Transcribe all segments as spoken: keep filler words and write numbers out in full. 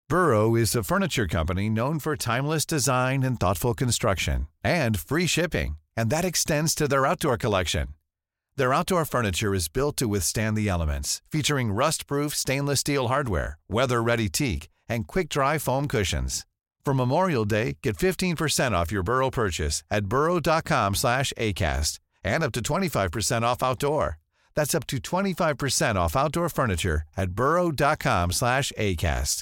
Burrow is a furniture company known for timeless design and thoughtful construction, and free shipping, and that extends to their outdoor collection. Their outdoor furniture is built to withstand the elements, featuring rust-proof stainless steel hardware, weather-ready teak, and quick-dry foam cushions. For Memorial Day, get fifteen percent off your Burrow purchase at burrow.com slash ACAST and up to twenty-five percent off outdoor. That's up to twenty-five percent off outdoor furniture at burrow.com slash ACAST.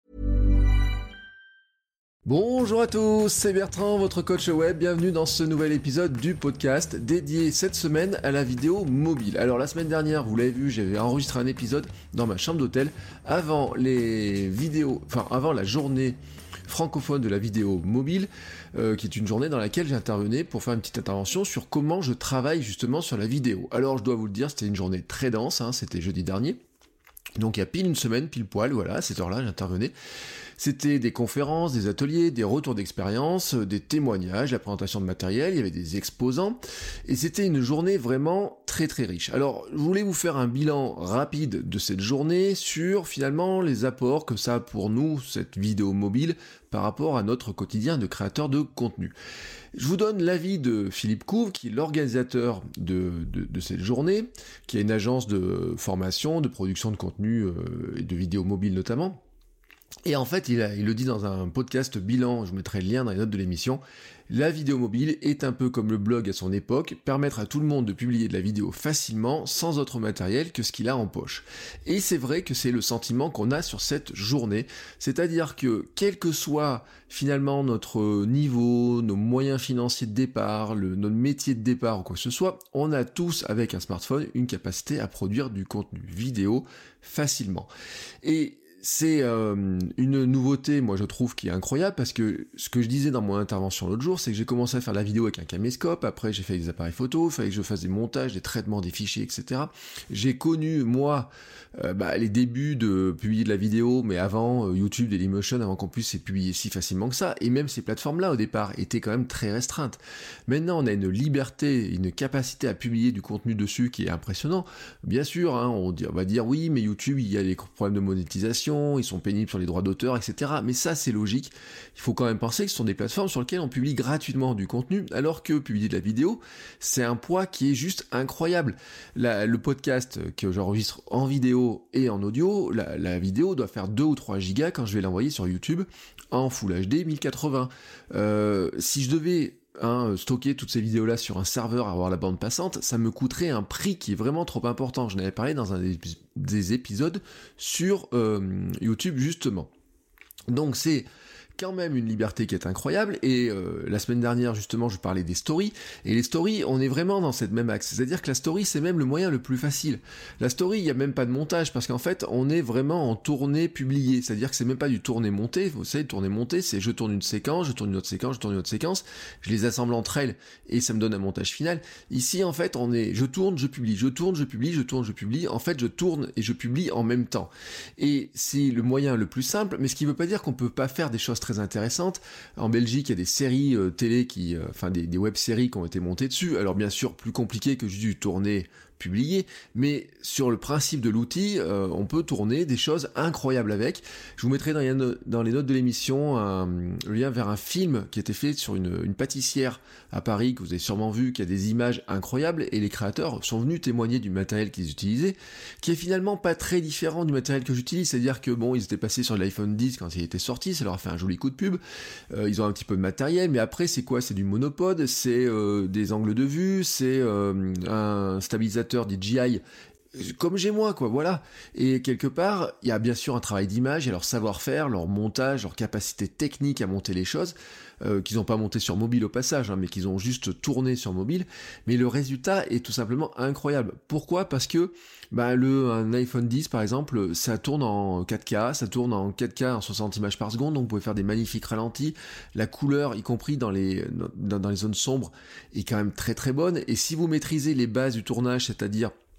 Bonjour à tous, c'est Bertrand, votre coach web. Bienvenue dans ce nouvel épisode du podcast dédié cette semaine à la vidéo mobile. Alors la semaine dernière, vous l'avez vu, j'avais enregistré un épisode dans ma chambre d'hôtel avant les vidéos, enfin avant la journée francophone de la vidéo mobile, euh, qui est une journée dans laquelle j'intervenais pour faire une petite intervention sur comment je travaille justement sur la vidéo. Alors je dois vous le dire, c'était une journée très dense, hein, c'était jeudi dernier. Donc il y a pile une semaine, pile poil, voilà, à cette heure-là, j'intervenais. C'était des conférences, des ateliers, des retours d'expérience, des témoignages, la présentation de matériel, il y avait des exposants, et c'était une journée vraiment très très riche. Alors, je voulais vous faire un bilan rapide de cette journée sur finalement les apports que ça a pour nous, cette vidéo mobile, par rapport à notre quotidien de créateur de contenu. Je vous donne l'avis de Philippe Couve, qui est l'organisateur de, de, de cette journée, qui a une agence de formation, de production de contenu euh, et de vidéos mobiles notamment. Et en fait, il, a, il le dit dans un podcast bilan, je vous mettrai le lien dans les notes de l'émission, la vidéo mobile est un peu comme le blog à son époque, permettre à tout le monde de publier de la vidéo facilement, sans autre matériel que ce qu'il a en poche. Et c'est vrai que c'est le sentiment qu'on a sur cette journée, c'est-à-dire que quel que soit finalement notre niveau, nos moyens financiers de départ, le, notre métier de départ ou quoi que ce soit, on a tous avec un smartphone une capacité à produire du contenu vidéo facilement. Et c'est euh, une nouveauté, moi je trouve, qui est incroyable, parce que ce que je disais dans mon intervention l'autre jour, c'est que j'ai commencé à faire de la vidéo avec un caméscope, après j'ai fait des appareils photo, il fallait que je fasse des montages, des traitements des fichiers, et cetera. J'ai connu, moi, euh, bah, les débuts de publier de la vidéo, mais avant euh, YouTube, Dailymotion, avant qu'on puisse les publier si facilement que ça, et même ces plateformes-là, au départ, étaient quand même très restreintes. Maintenant, on a une liberté, une capacité à publier du contenu dessus qui est impressionnant. Bien sûr, hein, on, dit, on va dire, oui, mais YouTube, il y a des problèmes de monétisation, ils sont pénibles sur les droits d'auteur, et cetera. Mais ça, c'est logique. Il faut quand même penser que ce sont des plateformes sur lesquelles on publie gratuitement du contenu, alors que publier de la vidéo, c'est un poids qui est juste incroyable. La, le podcast que j'enregistre en vidéo et en audio, la, la vidéo doit faire deux ou trois gigas quand je vais l'envoyer sur YouTube en Full H D mille quatre-vingts. Euh, si je devais Hein, stocker toutes ces vidéos-là sur un serveur, avoir la bande passante, ça me coûterait un prix qui est vraiment trop important. J'en avais parlé dans un des, des épisodes sur euh, YouTube justement. Donc c'est quand même une liberté qui est incroyable, et euh, la semaine dernière justement je parlais des stories, et les stories on est vraiment dans cette même axe, c'est-à-dire que la story c'est même le moyen le plus facile. La story il n'y a même pas de montage, parce qu'en fait on est vraiment en tournée publiée, c'est-à-dire que c'est même pas du tourné monté, vous savez tourné monté c'est je tourne une séquence, je tourne une autre séquence, je tourne une autre séquence, je les assemble entre elles et ça me donne un montage final. Ici en fait on est je tourne, je publie, je tourne, je publie, je tourne, je publie, en fait je tourne et je publie en même temps. Et c'est le moyen le plus simple, mais ce qui veut pas dire qu'on peut pas faire des choses très intéressantes. En Belgique, il y a des séries euh, télé qui, euh, enfin des, des web-séries qui ont été montées dessus. Alors bien sûr, plus compliqué que juste du tourner, publier, mais sur le principe de l'outil, euh, on peut tourner des choses incroyables avec. Je vous mettrai dans les, no- dans les notes de l'émission un lien vers un film qui a été fait sur une, une pâtissière à Paris, que vous avez sûrement vu, qui a des images incroyables, et les créateurs sont venus témoigner du matériel qu'ils utilisaient, qui est finalement pas très différent du matériel que j'utilise, c'est-à-dire que bon, ils étaient passés sur l'iPhone dix quand il était sorti, ça leur a fait un joli coup de pub, euh, ils ont un petit peu de matériel, mais après c'est quoi? C'est du monopode, c'est euh, des angles de vue, c'est euh, un stabilisateur D J I comme j'ai moi, quoi, voilà. Et quelque part, il y a bien sûr un travail d'image, il y a leur savoir-faire, leur montage, leur capacité technique à monter les choses, euh, qu'ils n'ont pas monté sur mobile au passage, hein, mais qu'ils ont juste tourné sur mobile, mais le résultat est tout simplement incroyable. Pourquoi ? Parce que bah, le, un iPhone dix, par exemple, ça tourne en quatre K, ça tourne en quatre K en soixante images par seconde, donc vous pouvez faire des magnifiques ralentis, la couleur, y compris dans les, dans, dans les zones sombres, est quand même très très bonne, et si vous maîtrisez les bases du tournage, c'est-à-dire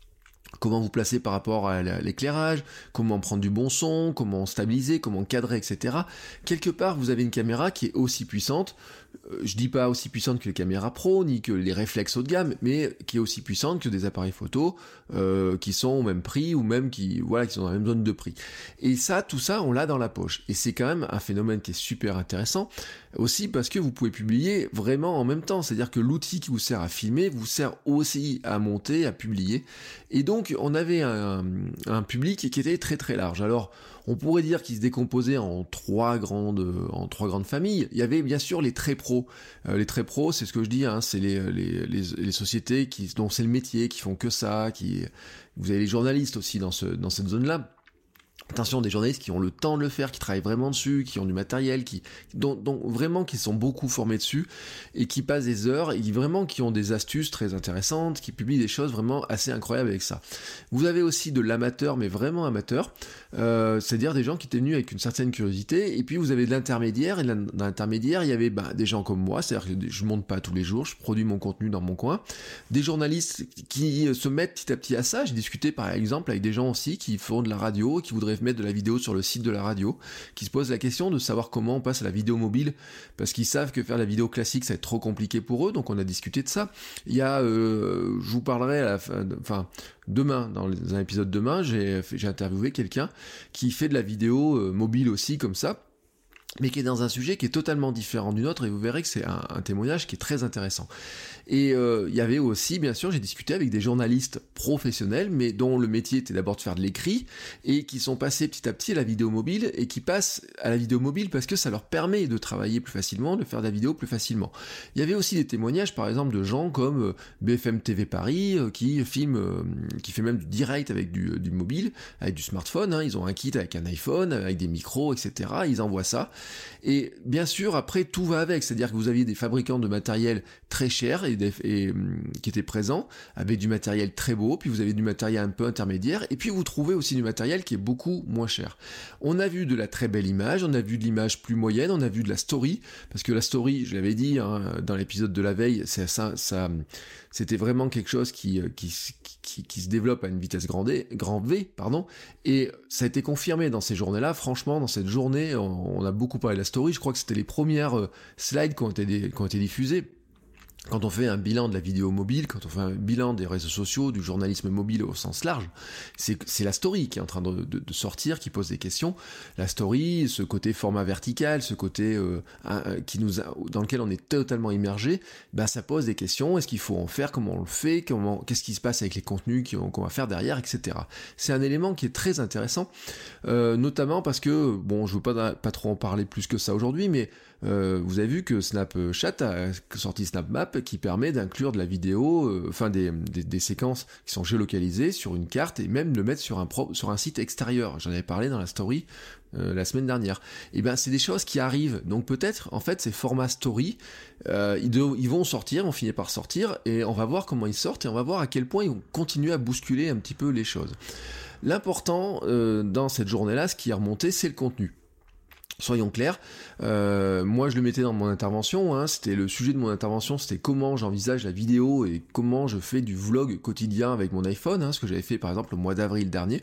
comment vous placer par rapport à l'éclairage, comment prendre du bon son, comment stabiliser, comment cadrer, et cetera. Quelque part, vous avez une caméra qui est aussi puissante, euh, je dis pas aussi puissante que les caméras pro, ni que les réflexes haut de gamme, mais qui est aussi puissante que des appareils photo euh, qui sont au même prix, ou même qui, voilà, qui sont dans la même zone de prix. Et ça, tout ça, on l'a dans la poche. Et c'est quand même un phénomène qui est super intéressant, aussi parce que vous pouvez publier vraiment en même temps, c'est-à-dire que l'outil qui vous sert à filmer vous sert aussi à monter, à publier, et donc on avait un, un public qui était très très large. Alors on pourrait dire qu'il se décomposait en trois grandes, en trois grandes familles. Il y avait bien sûr les très pros. Euh, les très pros, c'est ce que je dis, hein, c'est les, les, les, les sociétés qui, dont c'est le métier, qui font que ça, qui, vous avez les journalistes aussi dans, ce, dans cette zone-là. Attention, des journalistes qui ont le temps de le faire, qui travaillent vraiment dessus, qui ont du matériel, qui, dont, dont vraiment qui sont beaucoup formés dessus et qui passent des heures et qui vraiment qui ont des astuces très intéressantes, qui publient des choses vraiment assez incroyables avec ça. Vous avez aussi de l'amateur, mais vraiment amateur, euh, c'est-à-dire des gens qui étaient venus avec une certaine curiosité, et puis vous avez de l'intermédiaire, et dans l'intermédiaire, il y avait bah, des gens comme moi, c'est-à-dire que je monte pas tous les jours, je produis mon contenu dans mon coin, des journalistes qui se mettent petit à petit à ça. J'ai discuté par exemple avec des gens aussi qui font de la radio, qui voudraient mettre de la vidéo sur le site de la radio, qui se posent la question de savoir comment on passe à la vidéo mobile, parce qu'ils savent que faire la vidéo classique ça va être trop compliqué pour eux, donc on a discuté de ça. Il y a, euh, je vous parlerai à la fin, enfin demain, dans un épisode demain, j'ai, j'ai interviewé quelqu'un qui fait de la vidéo euh, mobile aussi comme ça, mais qui est dans un sujet qui est totalement différent du nôtre, et vous verrez que c'est un, un témoignage qui est très intéressant. Et euh, il y avait aussi, bien sûr, j'ai discuté avec des journalistes professionnels, mais dont le métier était d'abord de faire de l'écrit, et qui sont passés petit à petit à la vidéo mobile, et qui passent à la vidéo mobile parce que ça leur permet de travailler plus facilement, de faire de la vidéo plus facilement. Il y avait aussi des témoignages, par exemple, de gens comme B F M T V Paris, euh, qui filme, euh, qui fait même du direct avec du, du mobile, avec du smartphone, hein. Ils ont un kit avec un iPhone, avec des micros, et cetera. Ils envoient ça. Et bien sûr, après, tout va avec, c'est-à-dire que vous aviez des fabricants de matériel très chers et, des, et et qui étaient présents, avec du matériel très beau, puis vous avez du matériel un peu intermédiaire, et puis vous trouvez aussi du matériel qui est beaucoup moins cher. On a vu de la très belle image, on a vu de l'image plus moyenne, on a vu de la story, parce que la story, je l'avais dit hein, dans l'épisode de la veille, c'est ça, ça, c'était vraiment quelque chose qui, qui, qui, qui se développe à une vitesse grand, D, grand V, pardon, et ça a été confirmé dans ces journées-là. Franchement, dans cette journée, on, on a beaucoup parlé de la story. Je crois que c'était les premières slides qui ont été, qui ont été diffusées. Quand on fait un bilan de la vidéo mobile, quand on fait un bilan des réseaux sociaux, du journalisme mobile au sens large, c'est, c'est la story qui est en train de, de, de sortir, qui pose des questions. La story, ce côté format vertical, ce côté euh, un, qui nous a, dans lequel on est totalement immergé, ben ça pose des questions. Est-ce qu'il faut en faire? Comment on le fait? Comment, qu'est-ce qui se passe avec les contenus qu'on, qu'on va faire derrière, et cetera. C'est un élément qui est très intéressant, euh, notamment parce que, bon, je ne veux pas, pas trop en parler plus que ça aujourd'hui, mais Euh, vous avez vu que Snapchat a sorti SnapMap qui permet d'inclure de la vidéo, euh, enfin des, des, des séquences qui sont géolocalisées sur une carte et même le mettre sur un, pro, sur un site extérieur. J'en avais parlé dans la story euh, la semaine dernière. Et ben c'est des choses qui arrivent. Donc peut-être en fait ces formats story, euh, ils, de, ils vont sortir, on finit par sortir et on va voir comment ils sortent et on va voir à quel point ils vont continuer à bousculer un petit peu les choses. L'important euh, dans cette journée-là, ce qui est remonté, c'est le contenu. Soyons clairs, euh, moi je le mettais dans mon intervention, hein, c'était le sujet de mon intervention, c'était comment j'envisage la vidéo et comment je fais du vlog quotidien avec mon iPhone, hein, ce que j'avais fait par exemple au mois d'avril dernier.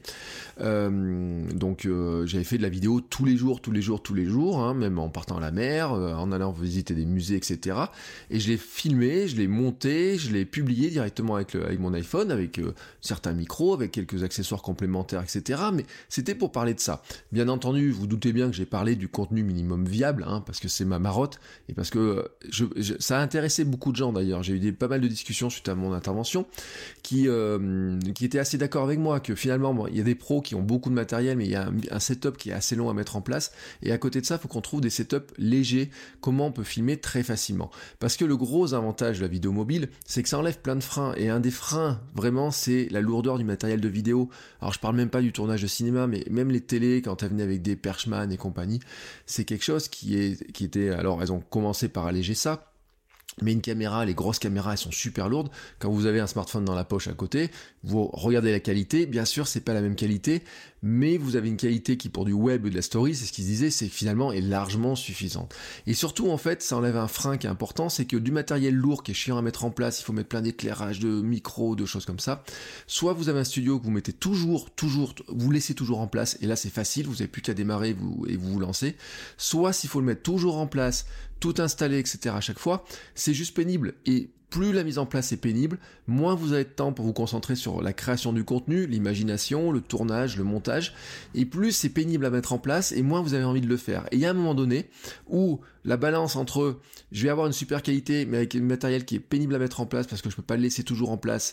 Euh, donc euh, j'avais fait de la vidéo tous les jours, tous les jours, tous les jours, hein, même en partant à la mer, euh, en allant visiter des musées, et cetera. Et je l'ai filmé, je l'ai monté, je l'ai publié directement avec, le, avec mon iPhone, avec euh, certains micros, avec quelques accessoires complémentaires, et cetera. Mais c'était pour parler de ça. Bien entendu, vous doutez bien que j'ai parlé du contenu minimum viable, hein, parce que c'est ma marotte, et parce que je, je, ça a intéressé beaucoup de gens d'ailleurs. J'ai eu des, pas mal de discussions suite à mon intervention, qui, euh, qui étaient assez d'accord avec moi, que finalement, bon, il y a des pros qui ont beaucoup de matériel, mais il y a un, un setup qui est assez long à mettre en place, et à côté de ça, il faut qu'on trouve des setups légers, comment on peut filmer très facilement. Parce que le gros avantage de la vidéo mobile, c'est que ça enlève plein de freins, et un des freins, vraiment, c'est la lourdeur du matériel de vidéo. Alors je parle même pas du tournage de cinéma, mais même les télés, quand elles venaient avec des Perchman et compagnie, c'est quelque chose qui est qui était, alors elles ont commencé par alléger ça, Mais une caméra, les grosses caméras, elles sont super lourdes. Quand vous avez un smartphone dans la poche à côté, vous regardez la qualité. Bien sûr, c'est pas la même qualité, mais vous avez une qualité qui, pour du web et de la story, c'est ce qu'ils disaient, c'est finalement est largement suffisante. Et surtout, en fait, ça enlève un frein qui est important, c'est que du matériel lourd qui est chiant à mettre en place, il faut mettre plein d'éclairage, de micros, de choses comme ça. Soit vous avez un studio que vous mettez toujours, toujours, vous laissez toujours en place, et là c'est facile, vous n'avez plus qu'à démarrer vous, et vous vous lancez. Soit s'il faut le mettre toujours en place, tout installé, et cetera à chaque fois, c'est juste pénible. Et plus la mise en place est pénible, moins vous avez de temps pour vous concentrer sur la création du contenu, l'imagination, le tournage, le montage, et plus c'est pénible à mettre en place, et moins vous avez envie de le faire. Et il y a un moment donné où la balance entre je vais avoir une super qualité, mais avec un matériel qui est pénible à mettre en place parce que je peux pas le laisser toujours en place,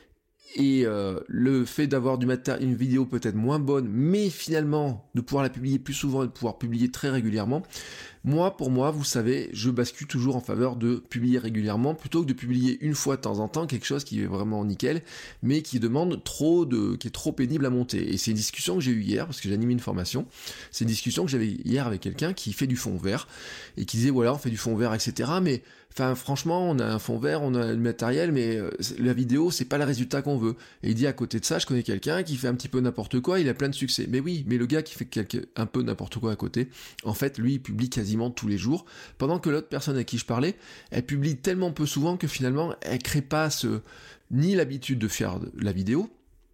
et euh, le fait d'avoir du maté- une vidéo peut-être moins bonne, mais finalement de pouvoir la publier plus souvent et de pouvoir publier très régulièrement, moi, pour moi, vous savez, je bascule toujours en faveur de publier régulièrement plutôt que de publier une fois de temps en temps quelque chose qui est vraiment nickel, mais qui demande trop de, qui est trop pénible à monter. Et c'est une discussion que j'ai eue hier parce que j'ai animé une formation. C'est une discussion que j'avais hier avec quelqu'un qui fait du fond vert et qui disait voilà, on fait du fond vert, et cetera. Mais enfin, franchement, on a un fond vert, on a le matériel, mais euh, la vidéo, c'est pas le résultat qu'on veut. Et il dit à côté de ça, je connais quelqu'un qui fait un petit peu n'importe quoi, il a plein de succès. Mais oui, mais le gars qui fait quelque, un peu n'importe quoi à côté, en fait, lui, il publie quasiment tous les jours, pendant que l'autre personne à qui je parlais, elle publie tellement peu souvent que finalement, elle crée pas ce, ni l'habitude de faire la vidéo,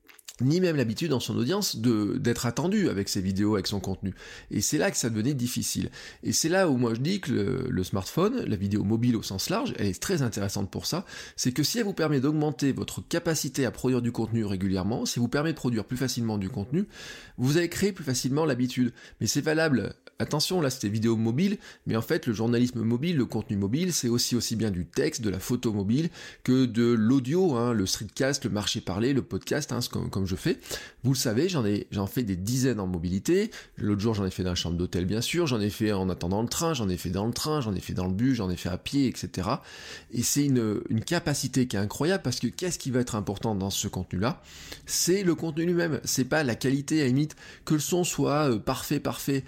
ni même l'habitude dans son audience de d'être attendu avec ses vidéos, avec son contenu. Et c'est là que ça devenait difficile. Et c'est là où moi je dis que le, le smartphone, la vidéo mobile au sens large, elle est très intéressante pour ça, c'est que si elle vous permet d'augmenter votre capacité à produire du contenu régulièrement, si elle vous permet de produire plus facilement du contenu, vous allez créer plus facilement l'habitude. Mais c'est valable, attention, là c'était vidéo mobile, mais en fait le journalisme mobile, le contenu mobile, c'est aussi aussi bien du texte, de la photo mobile, que de l'audio, hein, le streetcast, le marché parlé, le podcast, hein, comme, comme je fais. Vous le savez, j'en ai, j'en fais des dizaines en mobilité. L'autre jour, j'en ai fait dans la chambre d'hôtel, bien sûr. J'en ai fait en attendant le train, j'en ai fait dans le train, j'en ai fait dans le bus, j'en ai fait à pied, et cetera. Et c'est une, une capacité qui est incroyable parce que qu'est-ce qui va être important dans ce contenu-là? C'est le contenu lui-même. C'est pas la qualité, à la limite, que le son soit euh, parfait, parfait.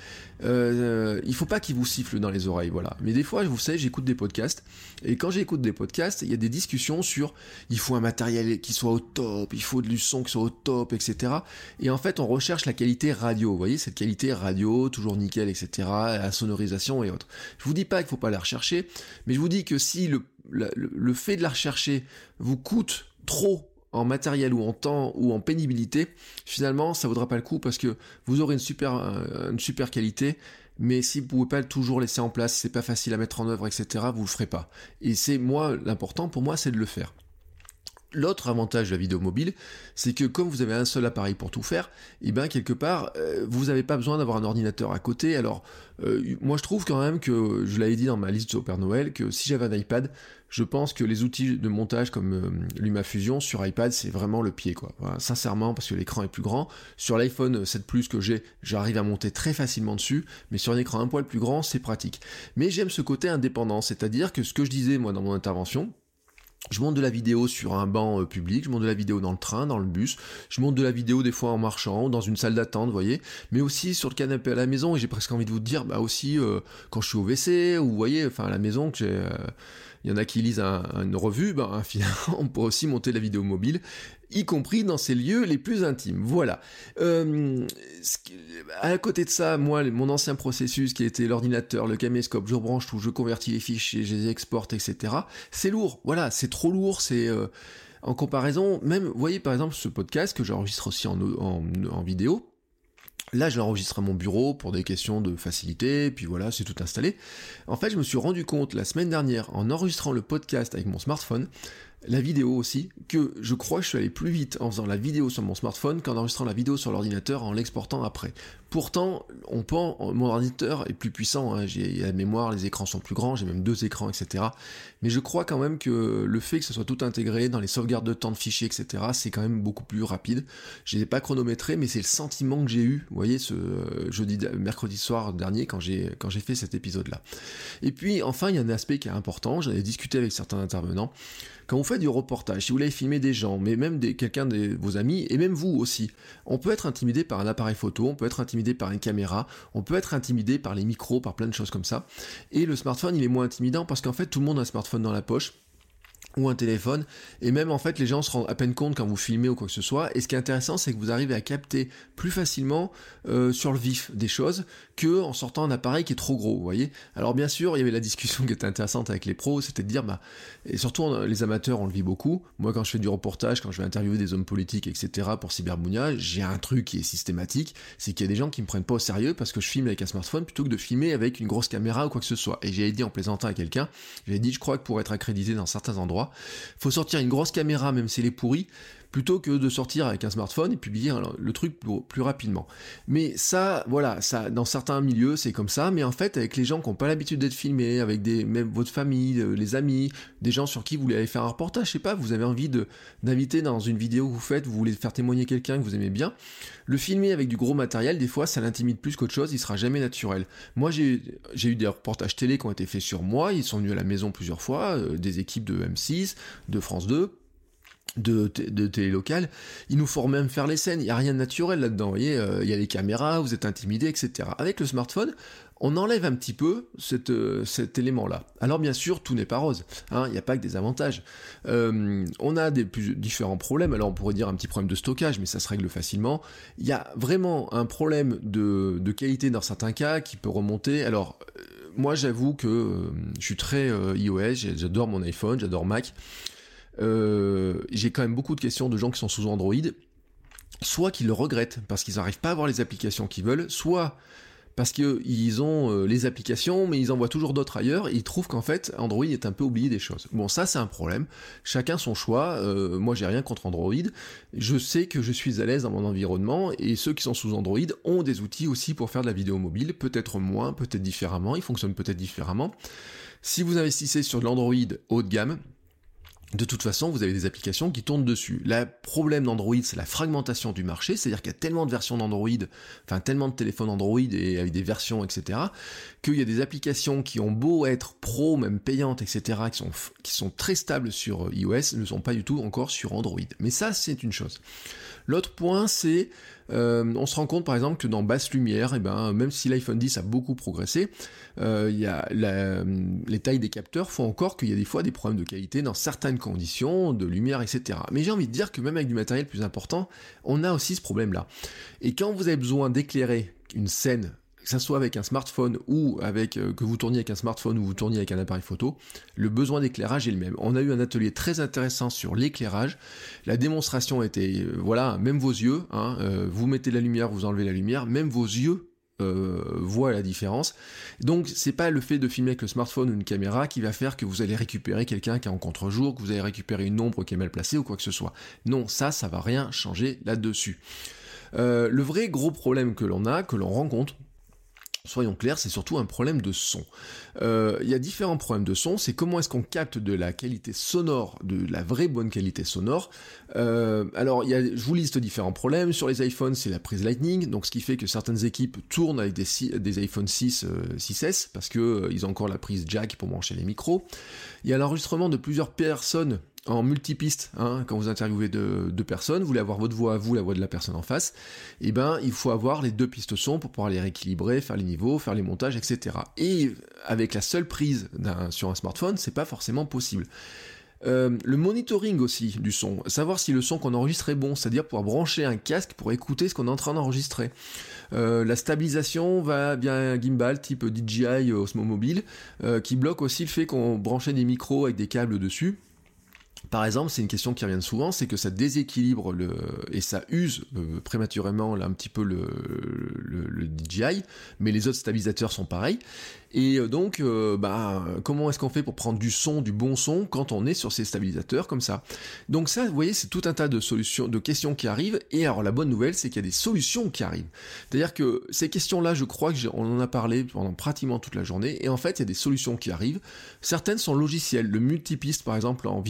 Euh, il faut pas qu'il vous siffle dans les oreilles, voilà. Mais des fois, vous savez, j'écoute des podcasts. Et quand j'écoute des podcasts, il y a des discussions sur il faut un matériel qui soit au top, il faut du son qui soit au top, et cetera. Et en fait, on recherche la qualité radio. Vous voyez, cette qualité radio, toujours nickel, et cetera. La sonorisation et autres. Je vous dis pas qu'il faut pas la rechercher, mais je vous dis que si le, le, le fait de la rechercher vous coûte trop en matériel ou en temps ou en pénibilité, finalement, ça vaudra pas le coup parce que vous aurez une super, une super qualité. Mais si vous pouvez pas toujours laisser en place, si c'est pas facile à mettre en œuvre, et cetera, vous le ferez pas. Et c'est moi, l'important pour moi, c'est de le faire. L'autre avantage de la vidéo mobile, c'est que comme vous avez un seul appareil pour tout faire, et bien quelque part, euh, vous n'avez pas besoin d'avoir un ordinateur à côté. Alors, euh, moi je trouve quand même que, je l'avais dit dans ma liste au Père Noël, que si j'avais un iPad, je pense que les outils de montage comme euh, LumaFusion sur iPad, c'est vraiment le pied, quoi. Voilà, sincèrement, parce que l'écran est plus grand. Sur l'iPhone sept Plus que j'ai, j'arrive à monter très facilement dessus, mais sur un écran un poil plus grand, c'est pratique. Mais j'aime ce côté indépendant, c'est-à-dire que ce que je disais moi dans mon intervention, je monte de la vidéo sur un banc euh, public, je monte de la vidéo dans le train, dans le bus, je monte de la vidéo des fois en marchant, dans une salle d'attente, vous voyez, mais aussi sur le canapé à la maison, et j'ai presque envie de vous dire, bah aussi euh, quand je suis au W C, ou vous voyez, enfin à la maison, que j'ai... Euh, il y en a qui lisent un, une revue, ben, finalement, on peut aussi monter la vidéo mobile, y compris dans ces lieux les plus intimes. Voilà. Euh, à côté de ça, moi, mon ancien processus qui était l'ordinateur, le caméscope, je rebranche tout, je convertis les fichiers, je les exporte, et cetera. C'est lourd. Voilà, c'est trop lourd. C'est euh, en comparaison, même, vous voyez par exemple ce podcast que j'enregistre aussi en, en, en vidéo. Là, je l'enregistre à mon bureau pour des questions de facilité, puis voilà, c'est tout installé. En fait, je me suis rendu compte la semaine dernière, en enregistrant le podcast avec mon smartphone, la vidéo aussi, que je crois que je suis allé plus vite en faisant la vidéo sur mon smartphone qu'en enregistrant la vidéo sur l'ordinateur en l'exportant après. Pourtant, on pense, mon ordinateur est plus puissant, hein, j'ai la mémoire, les écrans sont plus grands, j'ai même deux écrans, et cetera. Mais je crois quand même que le fait que ce soit tout intégré dans les sauvegardes de temps de fichiers, et cetera, c'est quand même beaucoup plus rapide. Je les ai pas chronométrés, mais c'est le sentiment que j'ai eu, vous voyez, ce jeudi, mercredi soir dernier, quand j'ai, quand j'ai fait cet épisode-là. Et puis, enfin, il y a un aspect qui est important, j'en ai discuté avec certains intervenants. Quand vous faites faites du reportage, si vous voulez filmer des gens, mais même des, quelqu'un de vos amis, et même vous aussi, on peut être intimidé par un appareil photo, on peut être intimidé par une caméra, on peut être intimidé par les micros, par plein de choses comme ça. Et le smartphone, il est moins intimidant parce qu'en fait, tout le monde a un smartphone dans la poche, ou un téléphone, et même en fait les gens se rendent à peine compte quand vous filmez ou quoi que ce soit, et ce qui est intéressant c'est que vous arrivez à capter plus facilement euh, sur le vif des choses que en sortant un appareil qui est trop gros, vous voyez. Alors bien sûr il y avait la discussion qui était intéressante avec les pros, c'était de dire, bah, et surtout on, les amateurs on le vit beaucoup, moi quand je fais du reportage, quand je vais interviewer des hommes politiques, et cetera pour Cybermounia, j'ai un truc qui est systématique, c'est qu'il y a des gens qui me prennent pas au sérieux parce que je filme avec un smartphone plutôt que de filmer avec une grosse caméra ou quoi que ce soit, et j'ai dit en plaisantant à quelqu'un, j'ai dit je crois que pour être accrédité dans certains endroits, faut sortir une grosse caméra, même si elle est pourrie, plutôt que de sortir avec un smartphone et publier le truc plus rapidement. Mais ça, voilà, ça, dans certains milieux, c'est comme ça, mais en fait, avec les gens qui n'ont pas l'habitude d'être filmés, avec des, même votre famille, les amis, des gens sur qui vous voulez aller faire un reportage, je sais pas, vous avez envie de, d'inviter dans une vidéo que vous faites, vous voulez faire témoigner quelqu'un que vous aimez bien, le filmer avec du gros matériel, des fois, ça l'intimide plus qu'autre chose, il sera jamais naturel. Moi, j'ai, j'ai eu des reportages télé qui ont été faits sur moi, ils sont venus à la maison plusieurs fois, euh, des équipes de M six, de France deux, de, de télé locale, ils nous font même faire les scènes, il n'y a rien de naturel là-dedans, vous voyez, euh, il y a les caméras, vous êtes intimidé, et cetera. Avec le smartphone, on enlève un petit peu cette, euh, cet élément-là. Alors bien sûr, tout n'est pas rose, hein, il n'y a pas que des avantages. Euh, on a des plus, différents problèmes, alors on pourrait dire un petit problème de stockage, mais ça se règle facilement. Il y a vraiment un problème de, de qualité dans certains cas qui peut remonter, alors... Euh, moi j'avoue que euh, je suis très euh, iOS, j'adore mon iPhone, j'adore Mac, Euh, j'ai quand même beaucoup de questions de gens qui sont sous Android, soit qui le regrettent parce qu'ils n'arrivent pas à avoir les applications qu'ils veulent, soit parce qu'ils ont euh, les applications mais ils en voient toujours d'autres ailleurs et ils trouvent qu'en fait Android est un peu oublié des choses. Bon, ça c'est un problème, chacun son choix, euh, moi j'ai rien contre Android, je sais que je suis à l'aise dans mon environnement et ceux qui sont sous Android ont des outils aussi pour faire de la vidéo mobile, peut-être moins, peut-être différemment, ils fonctionnent peut-être différemment. Si vous investissez sur de l'Android haut de gamme, de toute façon, vous avez des applications qui tournent dessus. Le problème d'Android, c'est la fragmentation du marché, c'est-à-dire qu'il y a tellement de versions d'Android, enfin tellement de téléphones Android et avec des versions, et cetera, qu'il y a des applications qui ont beau être pro, même payantes, et cetera, qui sont, qui sont très stables sur iOS, ne sont pas du tout encore sur Android. Mais ça, c'est une chose. L'autre point, c'est, euh, on se rend compte par exemple que dans basse lumière, eh ben, même si l'iPhone dix a beaucoup progressé, euh, y a la, les tailles des capteurs font encore qu'il y a des fois des problèmes de qualité dans certaines conditions, de lumière, et cetera. Mais j'ai envie de dire que même avec du matériel plus important, on a aussi ce problème-là. Et quand vous avez besoin d'éclairer une scène, que ça soit avec un smartphone ou avec euh, que vous tourniez avec un smartphone ou vous tourniez avec un appareil photo, le besoin d'éclairage est le même. On a eu un atelier très intéressant sur l'éclairage. La démonstration était, euh, voilà, même vos yeux, hein, euh, vous mettez la lumière, vous enlevez la lumière, même vos yeux euh, voient la différence. Donc c'est pas le fait de filmer avec le smartphone ou une caméra qui va faire que vous allez récupérer quelqu'un qui est en contre-jour, que vous allez récupérer une ombre qui est mal placée ou quoi que ce soit. Non, ça, ça va rien changer là-dessus. Euh, le vrai gros problème que l'on a, que l'on rencontre, soyons clairs, c'est surtout un problème de son. Euh, il y a différents problèmes de son, c'est comment est-ce qu'on capte de la qualité sonore, de la vraie bonne qualité sonore. Euh, alors, il y a, je vous liste différents problèmes. Sur les iPhones, c'est la prise Lightning, donc ce qui fait que certaines équipes tournent avec des, des iPhone six, euh, six S, parce que euh, ils ont encore la prise jack pour brancher les micros. Il y a l'enregistrement de plusieurs personnes en multipiste, hein, quand vous interviewez deux, deux personnes, vous voulez avoir votre voix à vous, la voix de la personne en face, et ben il faut avoir les deux pistes son pour pouvoir les rééquilibrer, faire les niveaux, faire les montages, et cetera. Et avec la seule prise d'un, sur un smartphone, c'est pas forcément possible. Euh, le monitoring aussi du son, savoir si le son qu'on enregistre est bon, c'est-à-dire pouvoir brancher un casque pour écouter ce qu'on est en train d'enregistrer. Euh, la stabilisation va bien un gimbal type D J I Osmo Mobile, euh, qui bloque aussi le fait qu'on branchait des micros avec des câbles dessus. Par exemple, c'est une question qui revient souvent, c'est que ça déséquilibre le, et ça use euh, prématurément là, un petit peu le, le, le D J I, mais les autres stabilisateurs sont pareils. Et donc, euh, bah, comment est-ce qu'on fait pour prendre du son, du bon son, quand on est sur ces stabilisateurs comme ça? Donc ça, vous voyez, c'est tout un tas de solutions, de questions qui arrivent, et alors la bonne nouvelle, c'est qu'il y a des solutions qui arrivent. C'est-à-dire que ces questions-là, je crois qu'on en a parlé pendant pratiquement toute la journée, et en fait, il y a des solutions qui arrivent. Certaines sont logicielles, le multipiste par exemple en vidéo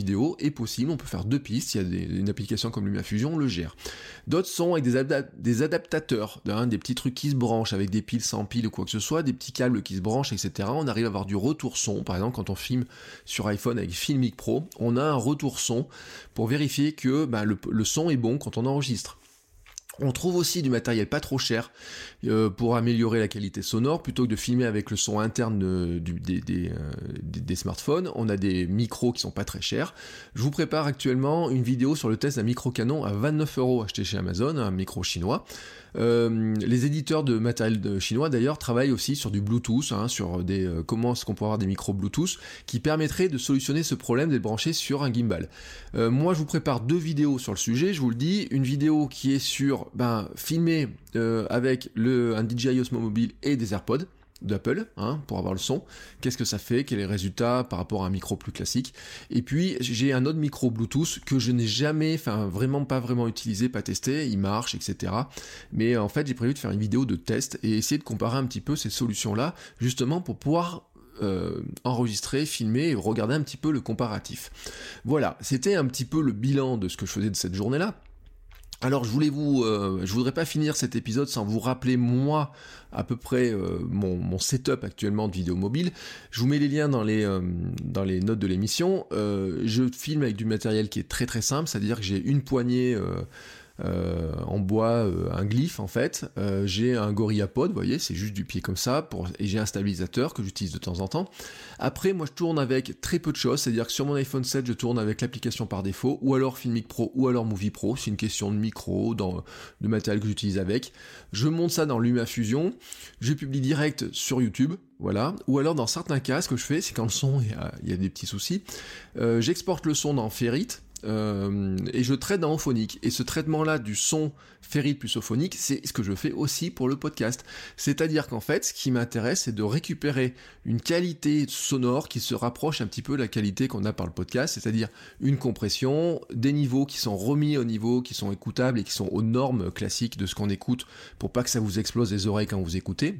est possible, on peut faire deux pistes, il y a des, une application comme LumaFusion, on le gère. D'autres sont avec des, adap- des adaptateurs, hein, des petits trucs qui se branchent avec des piles sans piles ou quoi que ce soit, des petits câbles qui se branchent, et cetera. On arrive à avoir du retour son, par exemple quand on filme sur iPhone avec Filmic Pro, on a un retour son pour vérifier que bah, le, le son est bon quand on enregistre. On trouve aussi du matériel pas trop cher euh, pour améliorer la qualité sonore. Plutôt que de filmer avec le son interne de, du, des, des, euh, des, des smartphones, on a des micros qui sont pas très chers. Je vous prépare actuellement une vidéo sur le test d'un micro Canon à vingt-neuf euros acheté chez Amazon, un micro chinois. Euh, les éditeurs de matériel de chinois d'ailleurs travaillent aussi sur du Bluetooth, hein, sur des euh, comment est-ce qu'on peut avoir des micros Bluetooth qui permettraient de solutionner ce problème d'être branché sur un gimbal. Euh, moi je vous prépare deux vidéos sur le sujet, je vous le dis, une vidéo qui est sur ben, filmer euh, avec le, un D J I Osmo Mobile et des AirPods d'Apple, hein, pour avoir le son, qu'est-ce que ça fait, quel est le résultat par rapport à un micro plus classique, et puis j'ai un autre micro Bluetooth que je n'ai jamais, enfin vraiment pas vraiment utilisé, pas testé, il marche, et cetera. Mais en fait j'ai prévu de faire une vidéo de test et essayer de comparer un petit peu ces solutions-là, justement pour pouvoir Euh, enregistrer, filmer et regarder un petit peu le comparatif. Voilà, c'était un petit peu le bilan de ce que je faisais de cette journée-là. Alors je voulais vous, euh, je voudrais pas finir cet épisode sans vous rappeler moi à peu près euh, mon, mon setup actuellement de vidéo mobile. Je vous mets les liens dans les, euh, dans les notes de l'émission. Euh, je filme avec du matériel qui est très très simple, c'est-à-dire que j'ai une poignée euh, Euh, en bois, euh, un glyphe en fait, euh, j'ai un GorillaPod, vous voyez, c'est juste du pied comme ça, pour... et j'ai un stabilisateur que j'utilise de temps en temps. Après, moi je tourne avec très peu de choses, c'est-à-dire que sur mon iPhone sept, je tourne avec l'application par défaut, ou alors Filmic Pro, ou alors Movie Pro, c'est une question de micro, dans... de matériel que j'utilise avec. Je monte ça dans LumaFusion, je publie direct sur YouTube, voilà, ou alors dans certains cas, ce que je fais, c'est quand le son, il y a, il y a des petits soucis, euh, j'exporte le son dans Ferrite, Euh, et je traite dans Auphonic. Et ce traitement-là du son Ferrite plus Auphonic, c'est ce que je fais aussi pour le podcast. C'est-à-dire qu'en fait, ce qui m'intéresse, c'est de récupérer une qualité sonore qui se rapproche un petit peu de la qualité qu'on a par le podcast, c'est-à-dire une compression, des niveaux qui sont remis au niveau, qui sont écoutables et qui sont aux normes classiques de ce qu'on écoute, pour pas que ça vous explose les oreilles quand vous écoutez.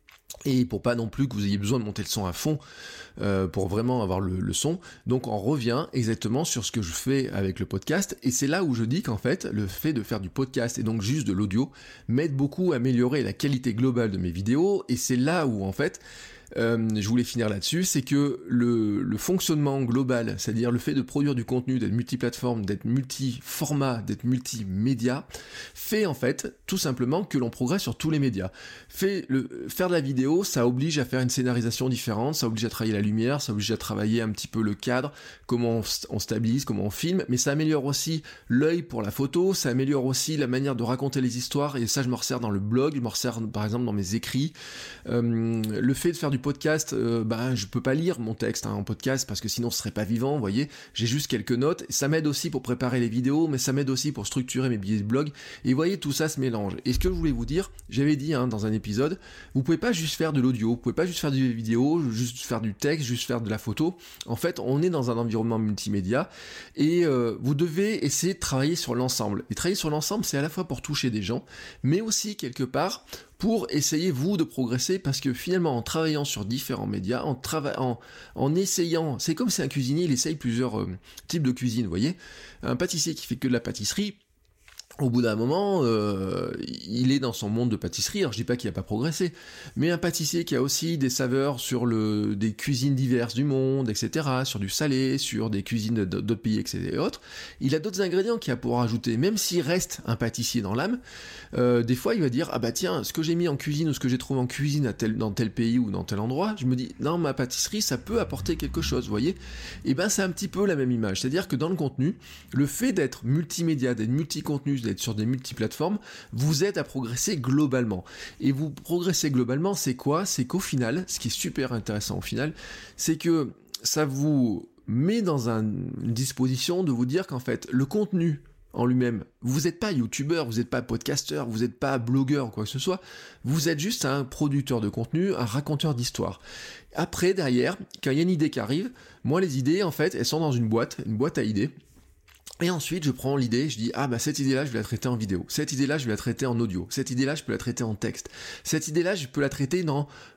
Et pour pas non plus que vous ayez besoin de monter le son à fond euh, pour vraiment avoir le, le son. Donc on revient exactement sur ce que je fais avec le podcast, et c'est là où je dis qu'en fait le fait de faire du podcast et donc juste de l'audio m'aide beaucoup à améliorer la qualité globale de mes vidéos, et c'est là où en fait Euh, je voulais finir là-dessus, c'est que le, le fonctionnement global, c'est-à-dire le fait de produire du contenu, d'être multiplateforme, d'être multi-format, d'être multimédia, fait en fait tout simplement que l'on progresse sur tous les médias. Fait le, faire de la vidéo, ça oblige à faire une scénarisation différente, ça oblige à travailler la lumière, ça oblige à travailler un petit peu le cadre, comment on, on stabilise, comment on filme, mais ça améliore aussi l'œil pour la photo, ça améliore aussi la manière de raconter les histoires, et ça je m'en resserre dans le blog, je m'en resserre par exemple dans mes écrits. Euh, le fait de faire du podcast, euh, bah, je peux pas lire mon texte hein, en podcast parce que sinon ce serait pas vivant, vous voyez, j'ai juste quelques notes, ça m'aide aussi pour préparer les vidéos, mais ça m'aide aussi pour structurer mes billets de blog, et vous voyez, tout ça se mélange. Et ce que je voulais vous dire, j'avais dit hein, dans un épisode, vous pouvez pas juste faire de l'audio, vous pouvez pas juste faire des vidéos, juste faire du texte, juste faire de la photo, en fait on est dans un environnement multimédia, et euh, vous devez essayer de travailler sur l'ensemble, et travailler sur l'ensemble c'est à la fois pour toucher des gens, mais aussi quelque part pour essayer vous de progresser, parce que finalement en travaillant sur différents médias, en, trava- en, en essayant, c'est comme si un cuisinier il essaye plusieurs euh, types de cuisine, vous voyez, un pâtissier qui fait que de la pâtisserie, au bout d'un moment, euh, il est dans son monde de pâtisserie, alors je dis pas qu'il n'a pas progressé, mais un pâtissier qui a aussi des saveurs sur le, des cuisines diverses du monde, et cetera, sur du salé, sur des cuisines d'autres pays, et cetera et autres, il a d'autres ingrédients qu'il a pour rajouter, même s'il reste un pâtissier dans l'âme, euh, des fois il va dire, ah bah tiens, ce que j'ai mis en cuisine ou ce que j'ai trouvé en cuisine à tel, dans tel pays ou dans tel endroit, je me dis, non, ma pâtisserie, ça peut apporter quelque chose, vous voyez, et ben c'est un petit peu la même image, c'est-à-dire que dans le contenu, le fait d'être multimédia, d'être multi-contenu, d'être sur des multiplateformes, vous aide à progresser globalement. Et vous progressez globalement, c'est quoi ? C'est qu'au final, ce qui est super intéressant au final, c'est que ça vous met dans un, une disposition de vous dire qu'en fait, le contenu en lui-même, vous n'êtes pas youtubeur, vous n'êtes pas podcasteur, vous n'êtes pas blogueur ou quoi que ce soit, vous êtes juste un producteur de contenu, un raconteur d'histoire. Après, derrière, quand il y a une idée qui arrive, moi les idées, en fait, elles sont dans une boîte, une boîte à idées. Et ensuite, je prends l'idée, je dis, ah bah cette idée-là, je vais la traiter en vidéo. Cette idée-là, je vais la traiter en audio. Cette idée-là, je peux la traiter en texte. Cette idée-là, je peux la traiter dans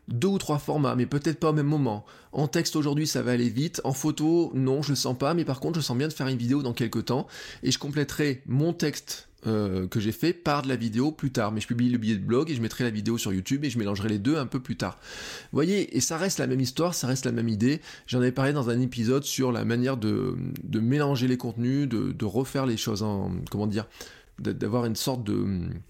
deux ou trois formats, mais peut-être pas au même moment. En texte aujourd'hui, ça va aller vite. En photo, non, je le sens pas, mais par contre, je sens bien de faire une vidéo dans quelques temps, et je compléterai mon texte Euh, que j'ai fait par de la vidéo plus tard, mais je publie le billet de blog et je mettrai la vidéo sur YouTube et je mélangerai les deux un peu plus tard. Vous voyez, et ça reste la même histoire, ça reste la même idée. J'en avais parlé dans un épisode sur la manière de, de mélanger les contenus, de, de refaire les choses en, comment dire, d'avoir une sorte de,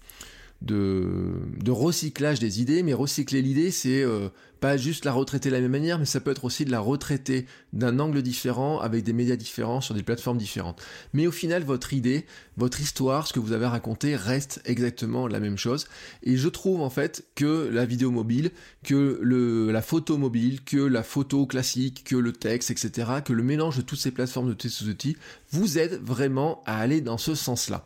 de, de recyclage des idées, mais recycler l'idée, c'est euh, pas juste la retraiter de la même manière, mais ça peut être aussi de la retraiter d'un angle différent, avec des médias différents, sur des plateformes différentes. Mais au final, votre idée, votre histoire, ce que vous avez raconté reste exactement la même chose. Et je trouve en fait que la vidéo mobile, que le, la photo mobile, que la photo classique, que le texte, et cetera, que le mélange de toutes ces plateformes, de tous ces outils, vous aide vraiment à aller dans ce sens-là.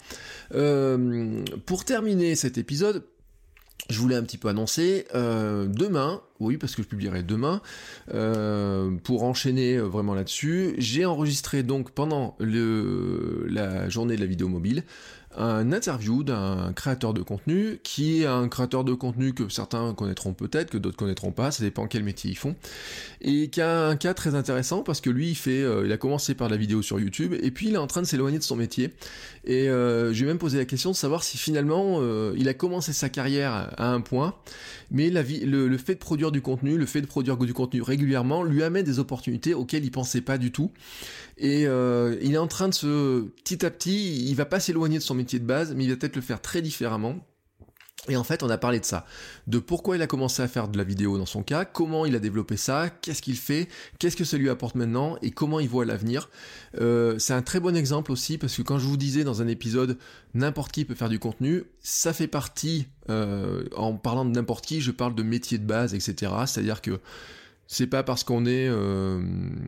Euh, pour terminer cet épisode, je voulais un petit peu annoncer, euh, demain, oui parce que je publierai demain, euh, pour enchaîner vraiment là-dessus, j'ai enregistré donc pendant le, la journée de la vidéo mobile, un interview d'un créateur de contenu, qui est un créateur de contenu que certains connaîtront peut-être, que d'autres connaîtront pas, ça dépend quel métier ils font, et qui a un cas très intéressant parce que lui il fait, euh, il a commencé par la vidéo sur YouTube, et puis il est en train de s'éloigner de son métier, et euh, je lui ai même posé la question de savoir si finalement euh, il a commencé sa carrière à un point, mais la vie, le, le fait de produire du contenu, le fait de produire du contenu régulièrement lui amène des opportunités auxquelles il pensait pas du tout, et euh, il est en train de se, petit à petit, il va pas s'éloigner de son métier de base, mais il va peut-être le faire très différemment. Et en fait, on a parlé de ça, de pourquoi il a commencé à faire de la vidéo dans son cas, comment il a développé ça, qu'est-ce qu'il fait, qu'est-ce que ça lui apporte maintenant, et comment il voit l'avenir. Euh, c'est un très bon exemple aussi, parce que quand je vous disais dans un épisode, n'importe qui peut faire du contenu, ça fait partie, euh, en parlant de n'importe qui, je parle de métier de base, et cetera. C'est-à-dire que c'est pas parce qu'on est, euh,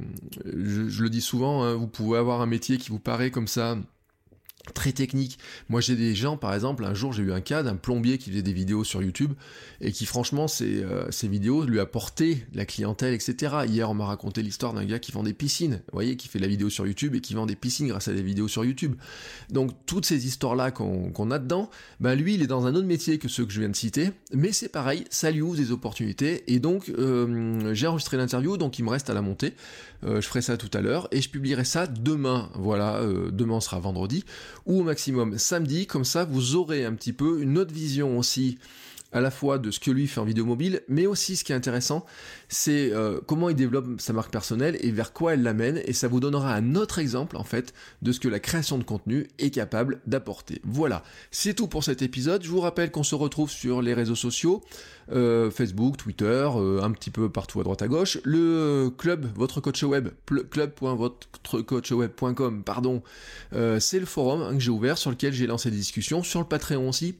je, je le dis souvent, hein, vous pouvez avoir un métier qui vous paraît comme ça très technique. Moi j'ai des gens, par exemple, un jour j'ai eu un cas d'un plombier qui faisait des vidéos sur YouTube et qui franchement ces, euh, ces vidéos lui apportaient la clientèle, et cetera. Hier on m'a raconté l'histoire d'un gars qui vend des piscines, vous voyez, qui fait de la vidéo sur YouTube et qui vend des piscines grâce à des vidéos sur YouTube. Donc toutes ces histoires-là qu'on, qu'on a dedans, ben lui il est dans un autre métier que ceux que je viens de citer, mais c'est pareil, ça lui ouvre des opportunités, et donc euh, j'ai enregistré l'interview, donc il me reste à la monter, euh, je ferai ça tout à l'heure, et je publierai ça demain, voilà, euh, demain sera vendredi, ou au maximum samedi, comme ça vous aurez un petit peu une autre vision aussi, à la fois de ce que lui fait en vidéo mobile, mais aussi ce qui est intéressant, c'est euh, comment il développe sa marque personnelle et vers quoi elle l'amène, et ça vous donnera un autre exemple en fait de ce que la création de contenu est capable d'apporter. Voilà, c'est tout pour cet épisode. Je vous rappelle qu'on se retrouve sur les réseaux sociaux, euh, Facebook, Twitter, euh, un petit peu partout à droite à gauche. Le club, votre coach web, club point votre coach web point com, pardon, euh, c'est le forum hein, que j'ai ouvert, sur lequel j'ai lancé des discussions, sur le Patreon aussi.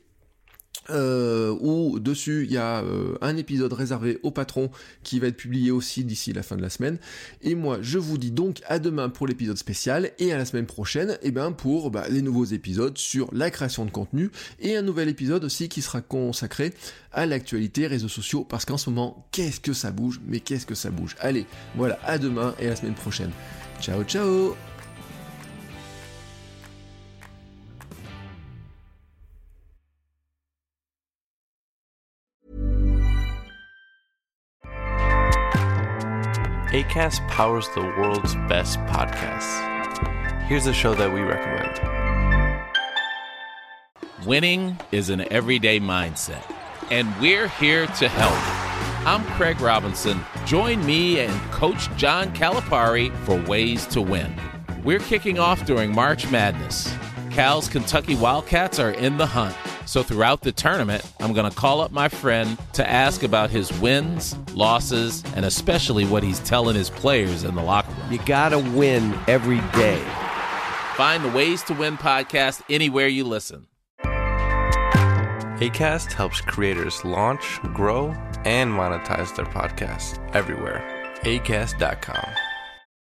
Euh, où dessus il y a euh, un épisode réservé au patron qui va être publié aussi d'ici la fin de la semaine, et moi je vous dis donc à demain pour l'épisode spécial, et à la semaine prochaine et ben pour bah, les nouveaux épisodes sur la création de contenu, et un nouvel épisode aussi qui sera consacré à l'actualité réseaux sociaux, parce qu'en ce moment qu'est-ce que ça bouge, mais qu'est-ce que ça bouge. Allez, voilà, à demain et à la semaine prochaine. Ciao ciao. Acast powers the world's best podcasts. Here's a show that we recommend. Winning is an everyday mindset, and we're here to help. I'm Craig Robinson. Join me and Coach John Calipari for Ways to Win. We're kicking off during March Madness. Cal's Kentucky Wildcats are in the hunt. So throughout the tournament, I'm going to call up my friend to ask about his wins, losses, and especially what he's telling his players in the locker room. You got to win every day. Find the Ways to Win podcast anywhere you listen. Acast helps creators launch, grow, and monetize their podcasts everywhere. acast dot com.